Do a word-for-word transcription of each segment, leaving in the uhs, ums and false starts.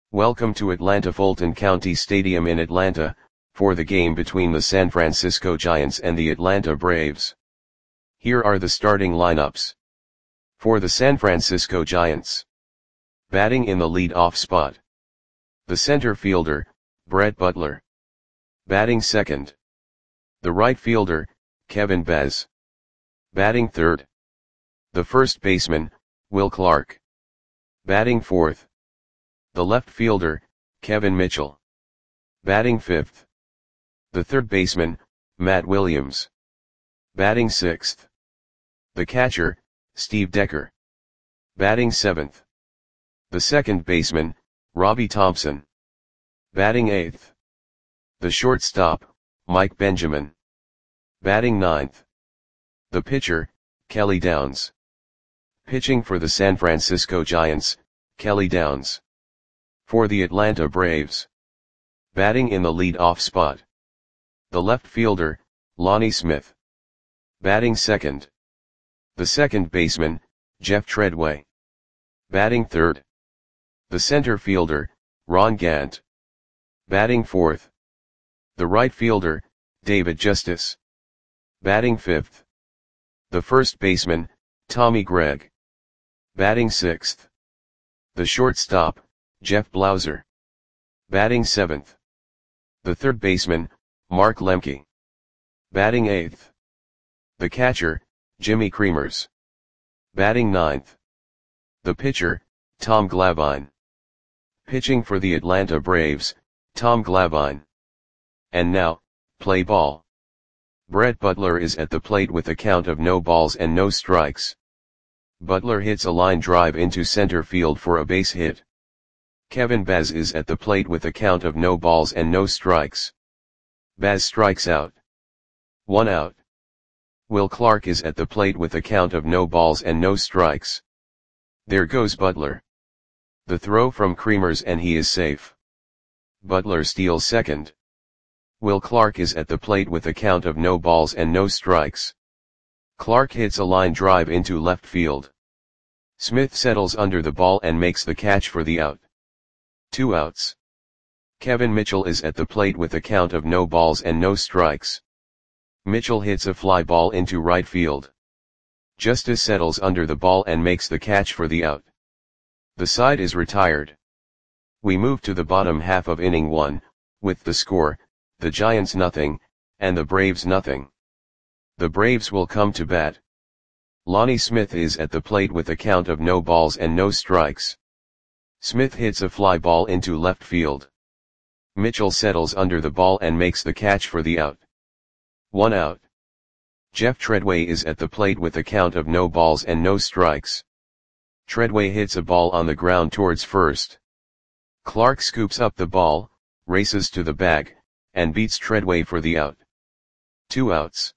Welcome to Atlanta Fulton County Stadium in Atlanta, for the game between the San Francisco Giants and the Atlanta Braves. Here are the starting lineups. For the San Francisco Giants. Batting in the lead-off spot. The center fielder, Brett Butler. Batting second. The right fielder, Kevin Bez. Batting third. The first baseman, Will Clark. Batting fourth. The left fielder, Kevin Mitchell. Batting fifth. The third baseman, Matt Williams. Batting sixth. The catcher, Steve Decker. Batting seventh. The second baseman, Robbie Thompson. Batting eighth. The shortstop, Mike Benjamin. Batting ninth. The pitcher, Kelly Downs. Pitching for the San Francisco Giants, Kelly Downs. For the Atlanta Braves. Batting in the lead-off spot. The left fielder, Lonnie Smith. Batting second. The second baseman, Jeff Treadway. Batting third. The center fielder, Ron Gant. Batting fourth. The right fielder, David Justice. Batting fifth. The first baseman, Tommy Gregg. Batting sixth. The shortstop, Jeff Blauser. Batting seventh. The third baseman, Mark Lemke. Batting eighth. The catcher, Jimmy Creamers. Batting ninth. The pitcher, Tom Glavine. Pitching for the Atlanta Braves, Tom Glavine. And now, play ball. Brett Butler is at the plate with a count of no balls and no strikes. Butler hits a line drive into center field for a base hit. Kevin Bez is at the plate with a count of no balls and no strikes. Bez strikes out. One out. Will Clark is at the plate with a count of no balls and no strikes. There goes Butler. The throw from Creamers and he is safe. Butler steals second. Will Clark is at the plate with a count of no balls and no strikes. Clark hits a line drive into left field. Smith settles under the ball and makes the catch for the out. Two outs. Kevin Mitchell is at the plate with a count of no balls and no strikes. Mitchell hits a fly ball into right field. Justice settles under the ball and makes the catch for the out. The side is retired. We move to the bottom half of inning one, with the score, the Giants nothing, and the Braves nothing. The Braves will come to bat. Lonnie Smith is at the plate with a count of no balls and no strikes. Smith hits a fly ball into left field. Mitchell settles under the ball and makes the catch for the out. One out. Jeff Treadway is at the plate with a count of no balls and no strikes. Treadway hits a ball on the ground towards first. Clark scoops up the ball, races to the bag, and beats Treadway for the out. Two outs.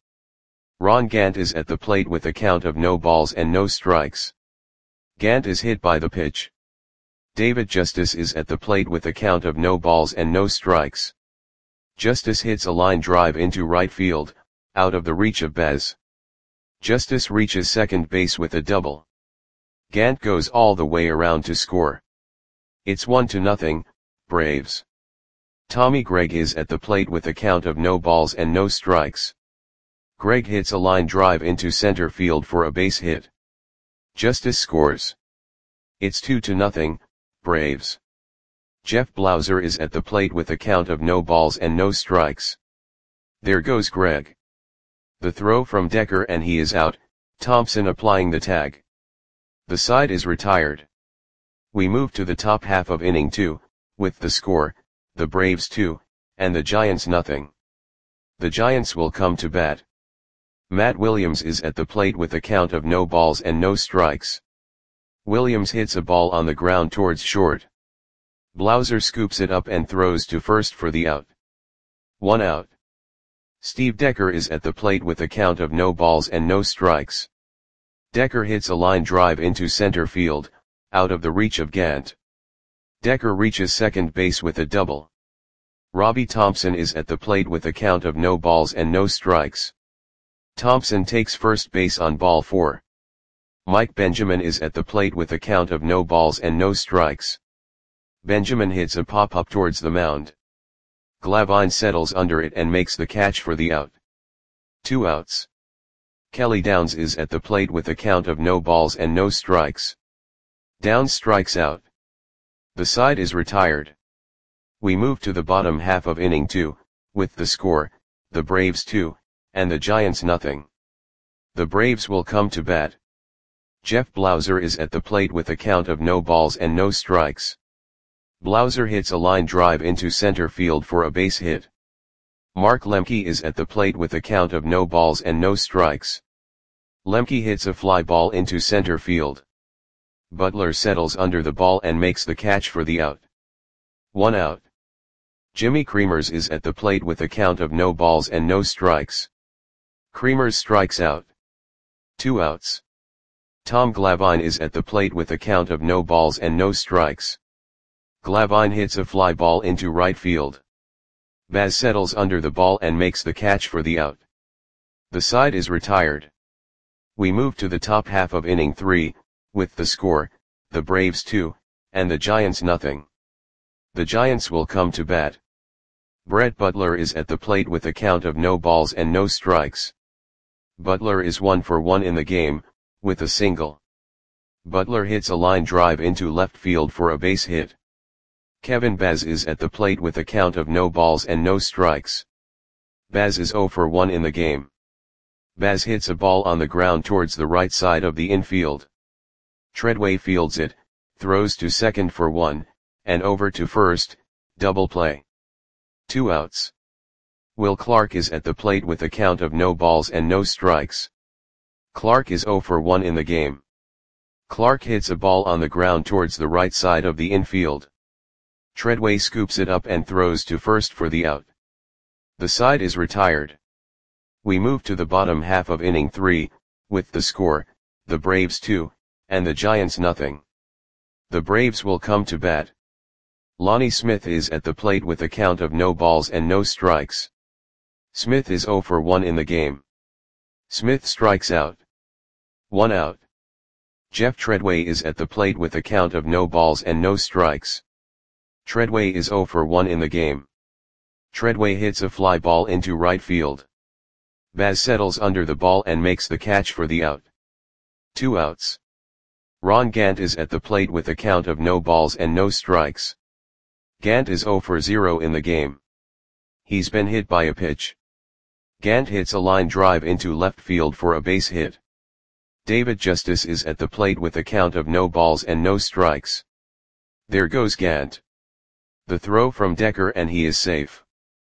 Ron Gant is at the plate with a count of no balls and no strikes. Gant is hit by the pitch. David Justice is at the plate with a count of no balls and no strikes. Justice hits a line drive into right field, out of the reach of Bez. Justice reaches second base with a double. Gant goes all the way around to score. It's one to nothing, Braves. Tommy Gregg is at the plate with a count of no balls and no strikes. Gregg hits a line drive into center field for a base hit. Justice scores. It's two to nothing, Braves. Jeff Blauser is at the plate with a count of no balls and no strikes. There goes Gregg. The throw from Decker and he is out, Thompson applying the tag. The side is retired. We move to the top half of inning two, with the score, the Braves two, and the Giants nothing. The Giants will come to bat. Matt Williams is at the plate with a count of no balls and no strikes. Williams hits a ball on the ground towards short. Blauser scoops it up and throws to first for the out. One out. Steve Decker is at the plate with a count of no balls and no strikes. Decker hits a line drive into center field, out of the reach of Gant. Decker reaches second base with a double. Robbie Thompson is at the plate with a count of no balls and no strikes. Thompson takes first base on ball four. Mike Benjamin is at the plate with a count of no balls and no strikes. Benjamin hits a pop-up towards the mound. Glavine settles under it and makes the catch for the out. Two outs. Kelly Downs is at the plate with a count of no balls and no strikes. Downs strikes out. The side is retired. We move to the bottom half of inning two, with the score, the Braves two, and the Giants nothing. The Braves will come to bat. Jeff Blauser is at the plate with a count of no balls and no strikes. Blauser hits a line drive into center field for a base hit. Mark Lemke is at the plate with a count of no balls and no strikes. Lemke hits a fly ball into center field. Butler settles under the ball and makes the catch for the out. One out. Jimmy Creamers is at the plate with a count of no balls and no strikes. Creamers strikes out. Two outs. Tom Glavine is at the plate with a count of no balls and no strikes. Glavine hits a fly ball into right field. Baz settles under the ball and makes the catch for the out. The side is retired. We move to the top half of inning three, with the score, the Braves two, and the Giants nothing. The Giants will come to bat. Brett Butler is at the plate with a count of no balls and no strikes. Butler is one for one in the game, with a single. Butler hits a line drive into left field for a base hit. Kevin Baz is at the plate with a count of no balls and no strikes. Baz is zero for one in the game. Baz hits a ball on the ground towards the right side of the infield. Treadway fields it, throws to second for one, and over to first, double play. Two outs. Will Clark is at the plate with a count of no balls and no strikes. Clark is zero for one in the game. Clark hits a ball on the ground towards the right side of the infield. Treadway scoops it up and throws to first for the out. The side is retired. We move to the bottom half of inning three, with the score, the Braves two, and the Giants nothing. The Braves will come to bat. Lonnie Smith is at the plate with a count of no balls and no strikes. Smith is zero for one in the game. Smith strikes out. One out. Jeff Treadway is at the plate with a count of no balls and no strikes. Treadway is zero for one in the game. Treadway hits a fly ball into right field. Baz settles under the ball and makes the catch for the out. Two outs. Ron Gant is at the plate with a count of no balls and no strikes. Gant is zero for zero in the game. He's been hit by a pitch. Gant hits a line drive into left field for a base hit. David Justice is at the plate with a count of no balls and no strikes. There goes Gant. The throw from Decker and he is safe.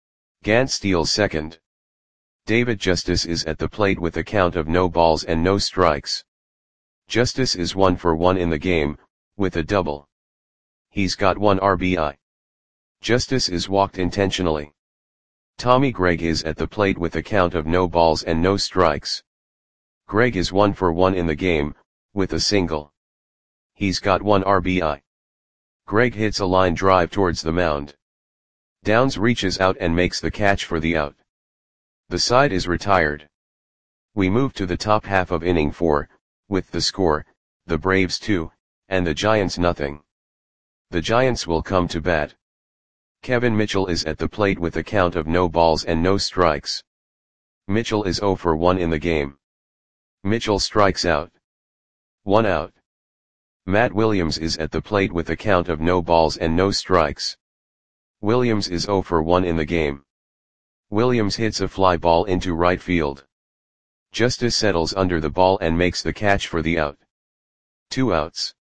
Gant steals second. David Justice is at the plate with a count of no balls and no strikes. Justice is one for one in the game, with a double. He's got one R B I. Justice is walked intentionally. Tommy Gregg is at the plate with a count of no balls and no strikes. Gregg is one for one in the game, with a single. He's got one R B I. Gregg hits a line drive towards the mound. Downs reaches out and makes the catch for the out. The side is retired. We move to the top half of inning four, with the score, the Braves two, and the Giants nothing. The Giants will come to bat. Kevin Mitchell is at the plate with a count of no balls and no strikes. Mitchell is zero for one in the game. Mitchell strikes out. One out. Matt Williams is at the plate with a count of no balls and no strikes. Williams is zero for one in the game. Williams hits a fly ball into right field. Justice settles under the ball and makes the catch for the out. Two outs.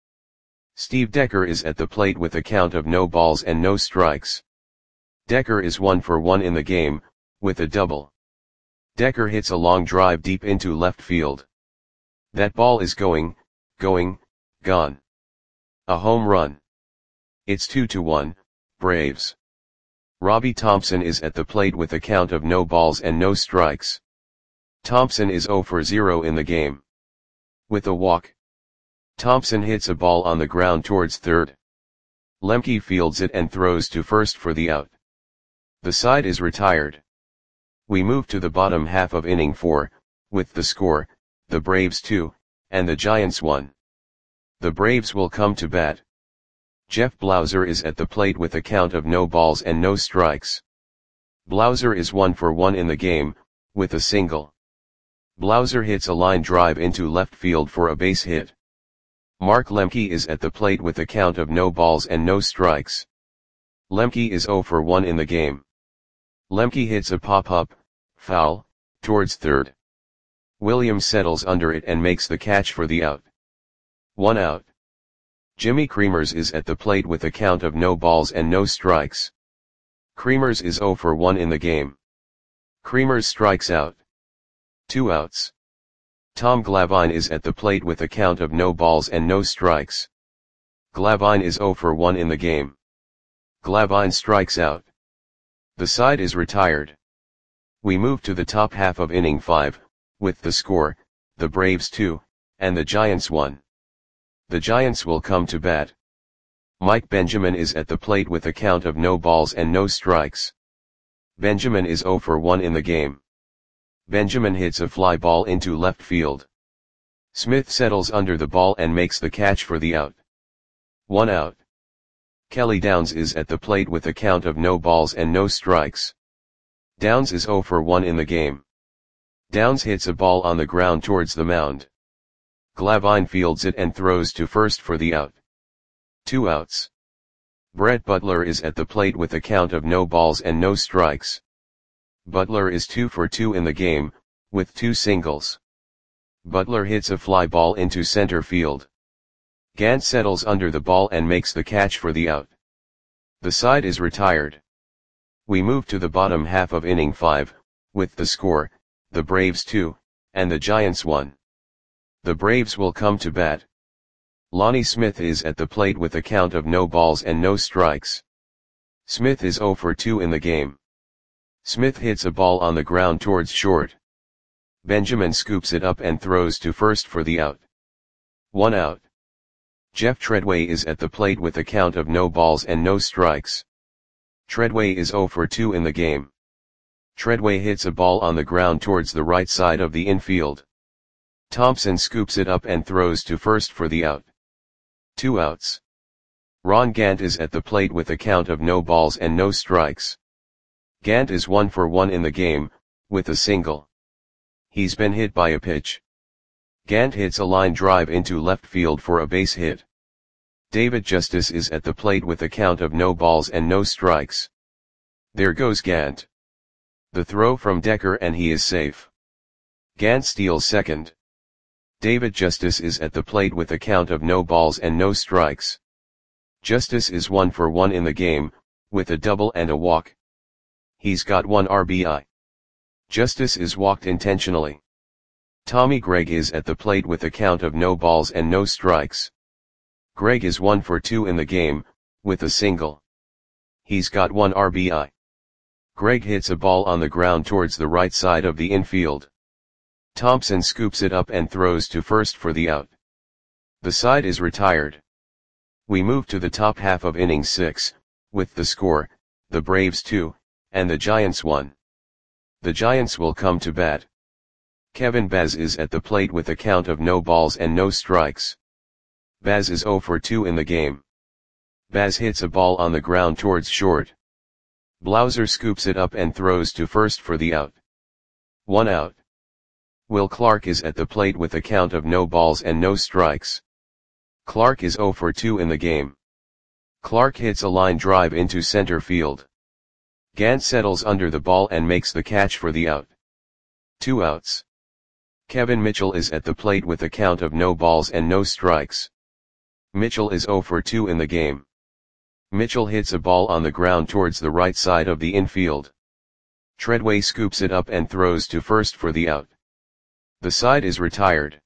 Steve Decker is at the plate with a count of no balls and no strikes. Decker is one for one in the game, with a double. Decker hits a long drive deep into left field. That ball is going, going, gone. A home run. It's two to one, Braves. Robbie Thompson is at the plate with a count of no balls and no strikes. Thompson is zero for zero in the game. With a walk. Thompson hits a ball on the ground towards third. Lemke fields it and throws to first for the out. The side is retired. We move to the bottom half of inning four, with the score, the Braves two, and the Giants one. The Braves will come to bat. Jeff Blauser is at the plate with a count of no balls and no strikes. Blauser is one for one in the game, with a single. Blauser hits a line drive into left field for a base hit. Mark Lemke is at the plate with a count of no balls and no strikes. Lemke is zero for one in the game. Lemke hits a pop-up, foul, towards third. Williams settles under it and makes the catch for the out. One out. Jimmy Creamers is at the plate with a count of no balls and no strikes. Creamers is zero for one in the game. Creamers strikes out. Two outs. Tom Glavine is at the plate with a count of no balls and no strikes. Glavine is zero for one in the game. Glavine strikes out. The side is retired. We move to the top half of inning five, with the score, the Braves two, and the Giants one. The Giants will come to bat. Mike Benjamin is at the plate with a count of no balls and no strikes. Benjamin is zero for one in the game. Benjamin hits a fly ball into left field. Smith settles under the ball and makes the catch for the out. One out. Kelly Downs is at the plate with a count of no balls and no strikes. Downs is zero for one in the game. Downs hits a ball on the ground towards the mound. Glavine fields it and throws to first for the out. Two outs. Brett Butler is at the plate with a count of no balls and no strikes. Butler is two for two in the game, with two singles. Butler hits a fly ball into center field. Gant settles under the ball and makes the catch for the out. The side is retired. We move to the bottom half of inning five, with the score, the Braves two, and the Giants one. The Braves will come to bat. Lonnie Smith is at the plate with a count of no balls and no strikes. Smith is zero for two in the game. Smith hits a ball on the ground towards short. Benjamin scoops it up and throws to first for the out. One out. Jeff Treadway is at the plate with a count of no balls and no strikes. Treadway is zero for two in the game. Treadway hits a ball on the ground towards the right side of the infield. Thompson scoops it up and throws to first for the out. Two outs. Ron Gant is at the plate with a count of no balls and no strikes. Gant is one for one in the game, with a single. He's been hit by a pitch. Gant hits a line drive into left field for a base hit. David Justice is at the plate with a count of no balls and no strikes. There goes Gant. The throw from Decker and he is safe. Gant steals second. David Justice is at the plate with a count of no balls and no strikes. Justice is one for one in the game, with a double and a walk. He's got one R B I. Justice is walked intentionally. Tommy Gregg is at the plate with a count of no balls and no strikes. Gregg is one for two in the game, with a single. He's got one R B I. Gregg hits a ball on the ground towards the right side of the infield. Thompson scoops it up and throws to first for the out. The side is retired. We move to the top half of inning six, with the score, the Braves two, and the Giants one. The Giants will come to bat. Kevin Baz is at the plate with a count of no balls and no strikes. Baz is zero for two in the game. Baz hits a ball on the ground towards short. Blauser scoops it up and throws to first for the out. One out. Will Clark is at the plate with a count of no balls and no strikes. Clark is zero for two in the game. Clark hits a line drive into center field. Gant settles under the ball and makes the catch for the out. Two outs. Kevin Mitchell is at the plate with a count of no balls and no strikes. Mitchell is zero for two in the game. Mitchell hits a ball on the ground towards the right side of the infield. Treadway scoops it up and throws to first for the out. The side is retired.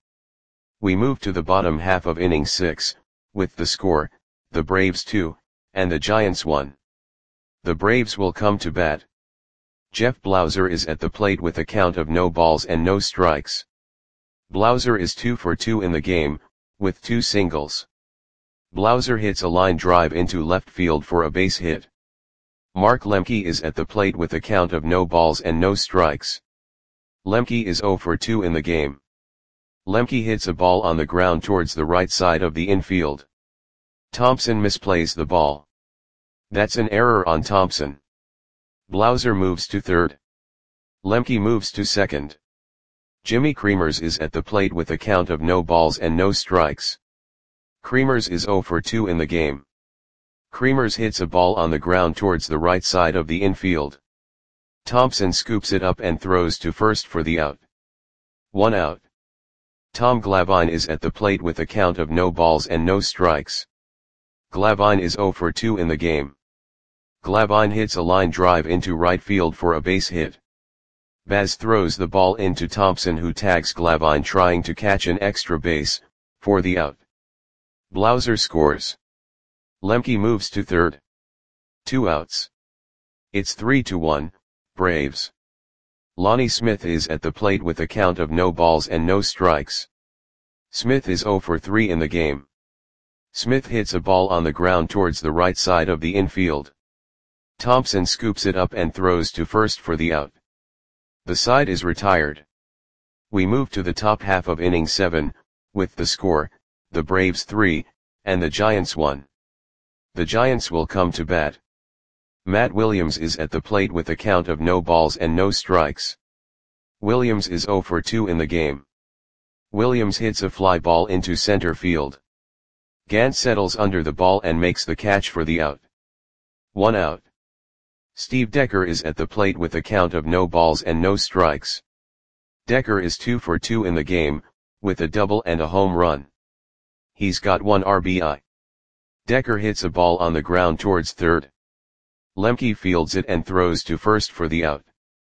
We move to the bottom half of inning six, with the score, the Braves two, and the Giants one. The Braves will come to bat. Jeff Blauser is at the plate with a count of no balls and no strikes. Blauser is two for two in the game, with two singles. Blauser hits a line drive into left field for a base hit. Mark Lemke is at the plate with a count of no balls and no strikes. Lemke is zero for two in the game. Lemke hits a ball on the ground towards the right side of the infield. Thompson misplays the ball. That's an error on Thompson. Blauser moves to third. Lemke moves to second. Jimmy Creamers is at the plate with a count of no balls and no strikes. Creamers is zero for two in the game. Creamers hits a ball on the ground towards the right side of the infield. Thompson scoops it up and throws to first for the out. One out. Tom Glavine is at the plate with a count of no balls and no strikes. Glavine is zero for two in the game. Glavine hits a line drive into right field for a base hit. Baz throws the ball into Thompson, who tags Glavine trying to catch an extra base, for the out. Blauser scores. Lemke moves to third. Two outs. It's three to one, Braves. Lonnie Smith is at the plate with a count of no balls and no strikes. Smith is zero for three in the game. Smith hits a ball on the ground towards the right side of the infield. Thompson scoops it up and throws to first for the out. The side is retired. We move to the top half of inning seven, with the score, the Braves three, and the Giants one. The Giants will come to bat. Matt Williams is at the plate with a count of no balls and no strikes. Williams is zero for two in the game. Williams hits a fly ball into center field. Gant settles under the ball and makes the catch for the out. One out. Steve Decker is at the plate with a count of no balls and no strikes. Decker is two for two in the game, with a double and a home run. He's got one R B I. Decker hits a ball on the ground towards third. Lemke fields it and throws to first for the out.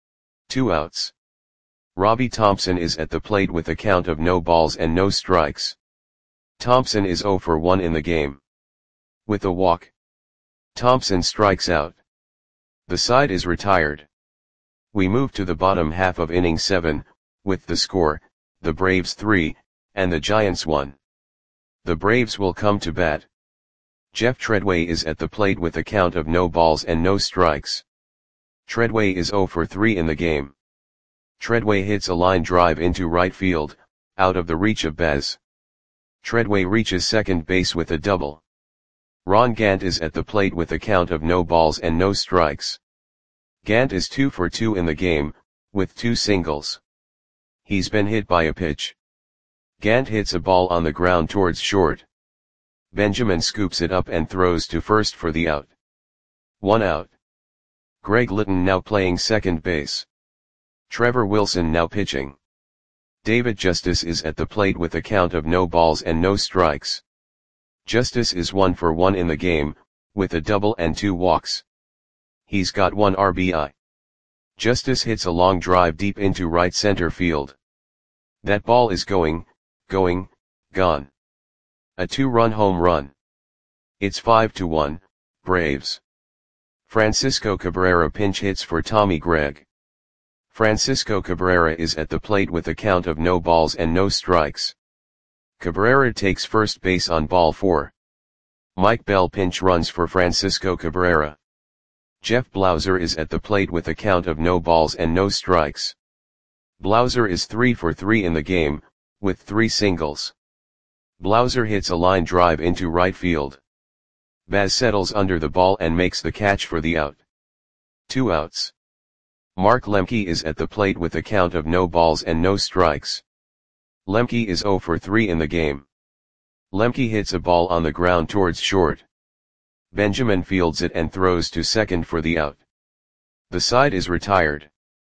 Two outs. Robbie Thompson is at the plate with a count of no balls and no strikes. Thompson is zero for one in the game. With a walk, Thompson strikes out. The side is retired. We move to the bottom half of inning seven, with the score, the Braves three, and the Giants one. The Braves will come to bat. Jeff Treadway is at the plate with a count of no balls and no strikes. Treadway is zero for three in the game. Treadway hits a line drive into right field, out of the reach of Baz. Treadway reaches second base with a double. Ron Gant is at the plate with a count of no balls and no strikes. Gant is two for two in the game, with two singles. He's been hit by a pitch. Gant hits a ball on the ground towards short. Benjamin scoops it up and throws to first for the out. One out. Greg Litton now playing second base. Trevor Wilson now pitching. David Justice is at the plate with a count of no balls and no strikes. Justice is one for one in the game, with a double and two walks. He's got one R B I. Justice hits a long drive deep into right center field. That ball is going, going, gone. A two-run home run. It's five to one, Braves. Francisco Cabrera pinch hits for Tommy Gregg. Francisco Cabrera is at the plate with a count of no balls and no strikes. Cabrera takes first base on ball four. Mike Bell pinch runs for Francisco Cabrera. Jeff Blauser is at the plate with a count of no balls and no strikes. Blauser is three for three in the game, with three singles. Blauser hits a line drive into right field. Baz settles under the ball and makes the catch for the out. Two outs. Mark Lemke is at the plate with a count of no balls and no strikes. Lemke is zero for three in the game. Lemke hits a ball on the ground towards short. Benjamin fields it and throws to second for the out. The side is retired.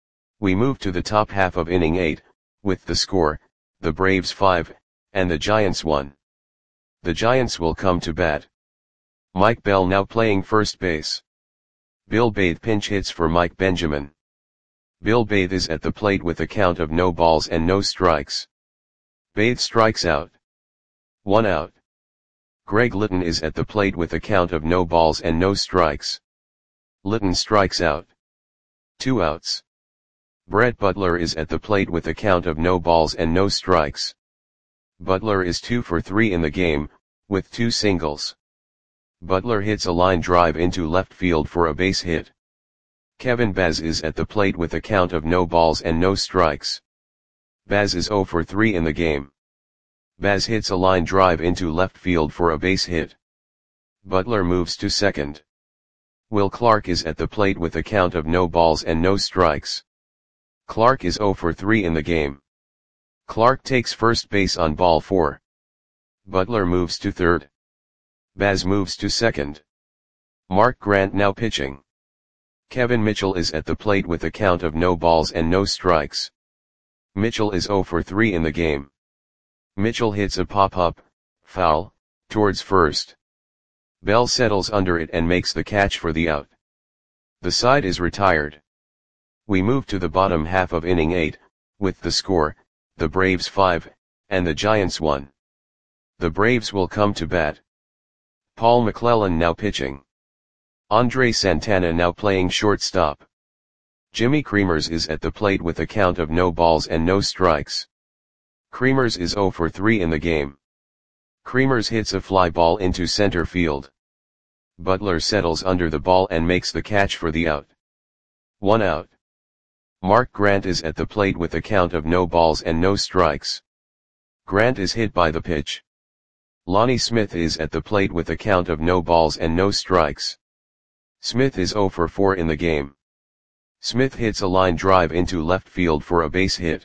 We move to the top half of inning eight, with the score, the Braves five, and the Giants one. The Giants will come to bat. Mike Bell now playing first base. Bill Bathe pinch hits for Mike Benjamin. Bill Bathe is at the plate with a count of no balls and no strikes. Bathe strikes out. One out. Greg Litton is at the plate with a count of no balls and no strikes. Litton strikes out. Two outs. Brett Butler is at the plate with a count of no balls and no strikes. Butler is two for three in the game, with two singles. Butler hits a line drive into left field for a base hit. Kevin Baz is at the plate with a count of no balls and no strikes. Baz is zero for three in the game. Baz hits a line drive into left field for a base hit. Butler moves to second. Will Clark is at the plate with a count of no balls and no strikes. Clark is zero for three in the game. Clark takes first base on ball four. Butler moves to third. Baz moves to second. Mark Grant now pitching. Kevin Mitchell is at the plate with a count of no balls and no strikes. Mitchell is zero for three in the game. Mitchell hits a pop-up, foul, towards first. Bell settles under it and makes the catch for the out. The side is retired. We move to the bottom half of inning eight, with the score, the Braves five, and the Giants one. The Braves will come to bat. Paul McClellan now pitching. Andre Santana now playing shortstop. Jimmy Creamers is at the plate with a count of no balls and no strikes. Creamers is zero for three in the game. Creamers hits a fly ball into center field. Butler settles under the ball and makes the catch for the out. One out. Mark Grant is at the plate with a count of no balls and no strikes. Grant is hit by the pitch. Lonnie Smith is at the plate with a count of no balls and no strikes. Smith is zero for four in the game. Smith hits a line drive into left field for a base hit.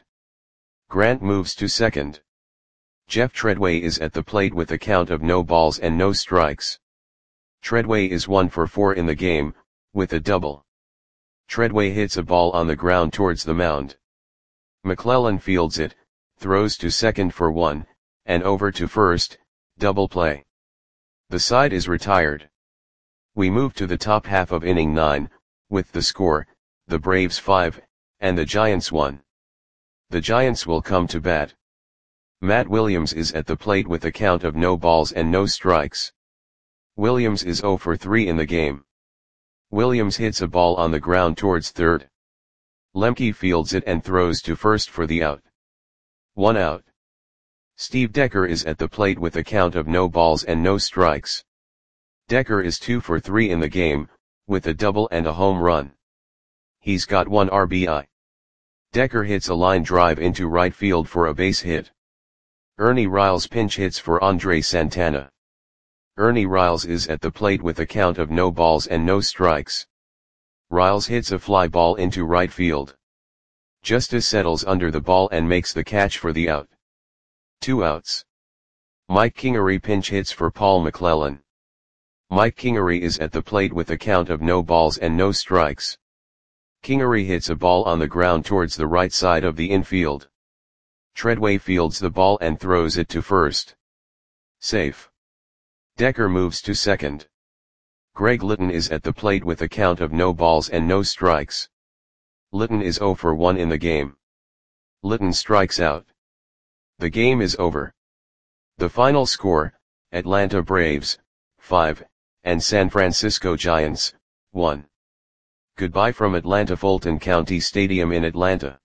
Grant moves to second. Jeff Treadway is at the plate with a count of no balls and no strikes. Treadway is one for four in the game, with a double. Treadway hits a ball on the ground towards the mound. McClellan fields it, throws to second for one, and over to first, double play. The side is retired. We move to the top half of inning nine, with the score, the Braves five, and the Giants one. The Giants will come to bat. Matt Williams is at the plate with a count of no balls and no strikes. Williams is zero for three in the game. Williams hits a ball on the ground towards third. Lemke fields it and throws to first for the out. One out. Steve Decker is at the plate with a count of no balls and no strikes. Decker is two for three in the game, with a double and a home run. He's got one R B I. Decker hits a line drive into right field for a base hit. Ernie Riles pinch hits for Andre Santana. Ernie Riles is at the plate with a count of no balls and no strikes. Riles hits a fly ball into right field. Justice settles under the ball and makes the catch for the out. Two outs. Mike Kingery pinch hits for Paul McClellan. Mike Kingery is at the plate with a count of no balls and no strikes. Kingery hits a ball on the ground towards the right side of the infield. Treadway fields the ball and throws it to first. Safe. Decker moves to second. Greg Litton is at the plate with a count of no balls and no strikes. Litton is zero for one in the game. Litton strikes out. The game is over. The final score, Atlanta Braves, five, and San Francisco Giants, one. Goodbye from Atlanta Fulton County Stadium in Atlanta.